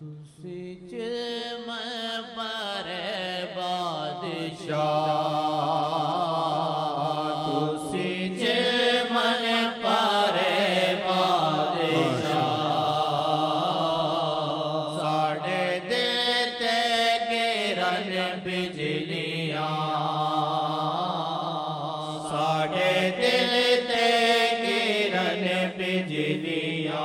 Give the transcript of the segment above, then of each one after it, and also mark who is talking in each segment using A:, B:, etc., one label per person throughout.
A: तुसी चिल्म पर बादशाह, तुसी चिल्म पर बादशाह, साढ़े दिल ते गिरन बिजलियां, साढ़े दिल ते गिरन बिजलियां।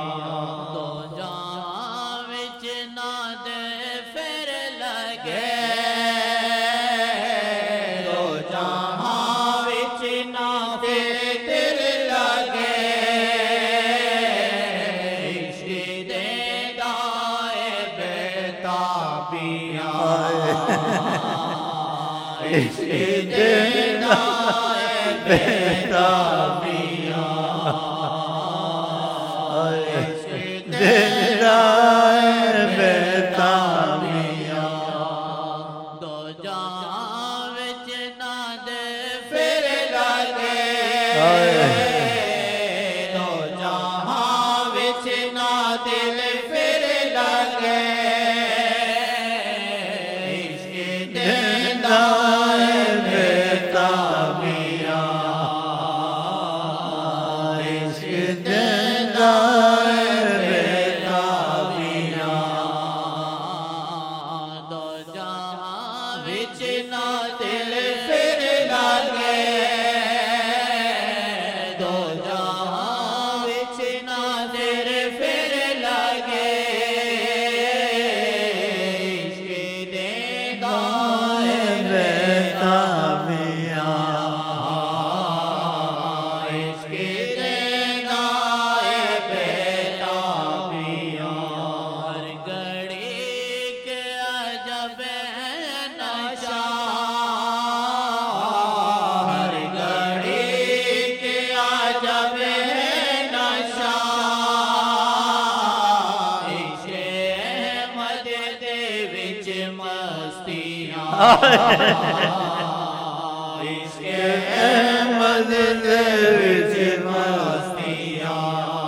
A: इसके अहमद दे विच मस्तियां,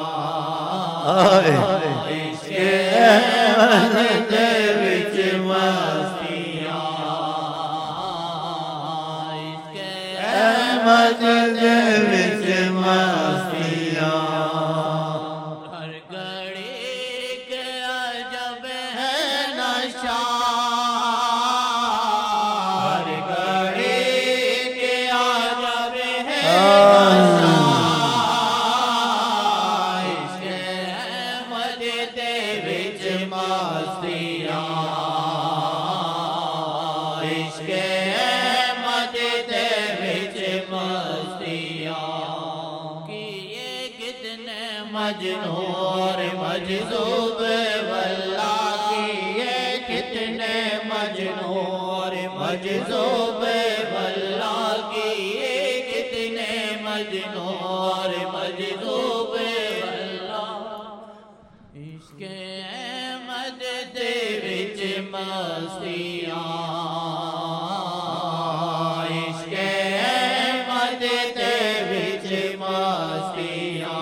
A: इसके अहमद दे विच मस्तियां, इसके अहमद दे विच मस्तियां। हर घड़ी के अजब है नशा, मजनू और मजज़ूब वल्ला किए कितने मजनू और मजज़ूब वल्ला किए कितने मजनू और मजज़ूब वल्ला। इसके अहमद दे विच मस्तियां, इसके अहमद दे विच मस्तियां।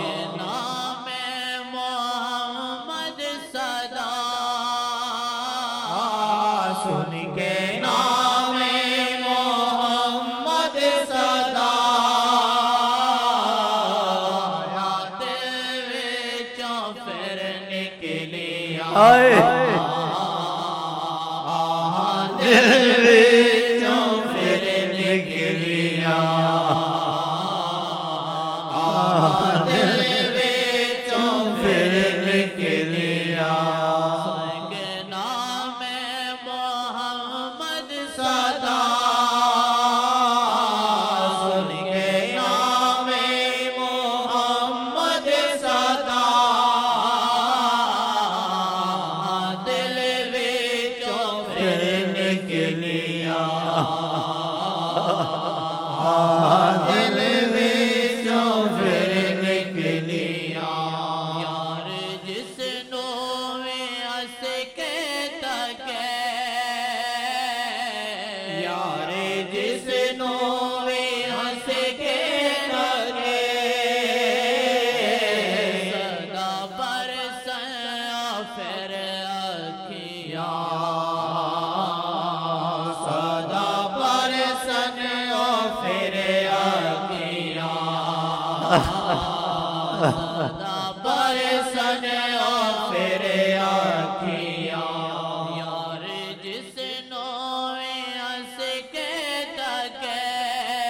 A: सुन के नाम मोहम्मद सदा दिल विचों फिर निकलिया, दिल विचों फिर निकलिया, दिल विचों फिर निकलिया। दिल विचों फिर निकलिया। यार जिसनों हंस के तके, यार जिसनों हंस के तके, सदा बरसा फिर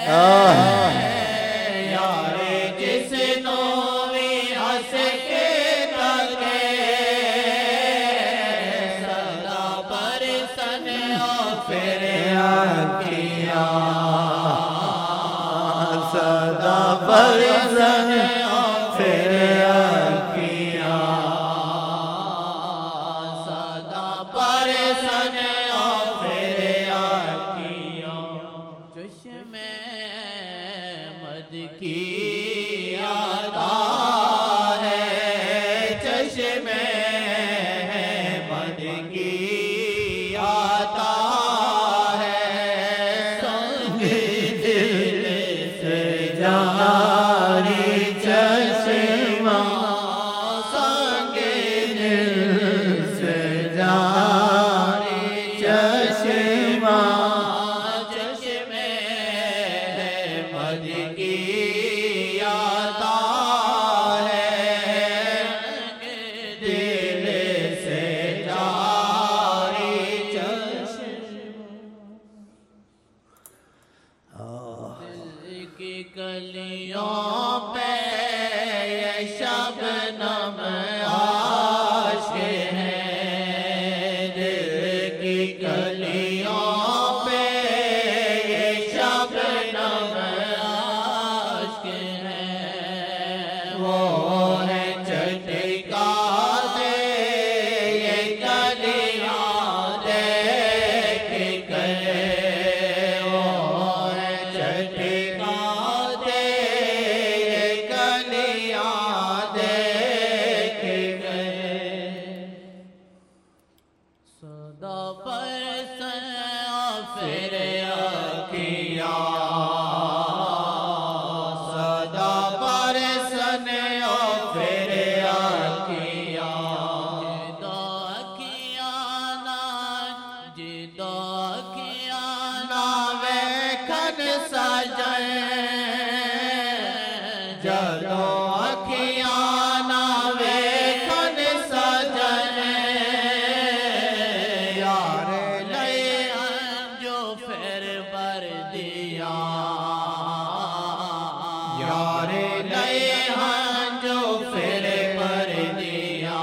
A: यारे जिसनो भी हंस के तके सदा परसन फिर अखियां सदा परसन फिर अखियां सदा परसन फिर अखियां चश्मे मद की अदा है चश्मे मद की अदा है संग दिल से जारी चश्मा संग दिल से जारी चश्मा चश्मे मद की अदा है दिल से जारी चश्मा दिल की कलियों पे ये शबनम आशिक़ है दिल की कलियों पे ये शबनम आशिक़ है वो है चटका दे ये कलियां देख कर वो है चटका दे ये कलियां देख कर सदा परसन फिर अखियां सदा परसन फिर अखियां जिदो अखियां ना वेखन सजन जदों अखियां ना वेखन सजन यार लए जो फिर बर दिया यार लए जो फिर बर दिया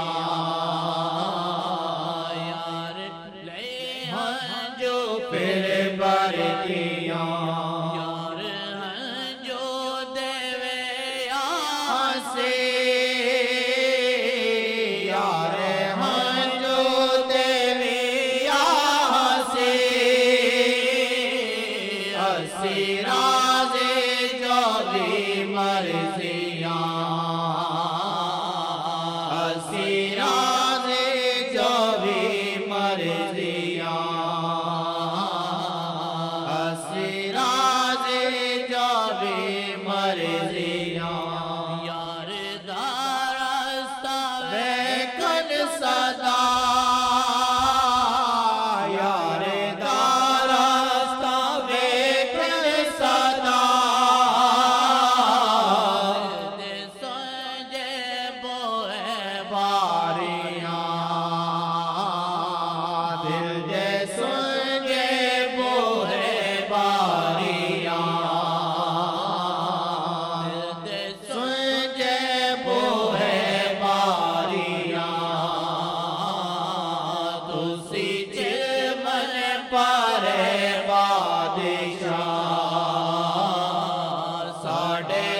A: यार लए जो फिर बर दिया यार जो देवे आसे यार जो देवे आसे हसी राजे जो भी मर्जियां हसी राजे जो भी मर्जियां हसी राजे जो भी मर्जियां यार दारस्ता वेखन सदा यार दारस्ता वेखन सदा दे संजे बोए बारियां दिल दे संजे बोए बारियां दिल दे संजे बोए बारियां तुसी चिमन पारे बादशाह साढ़े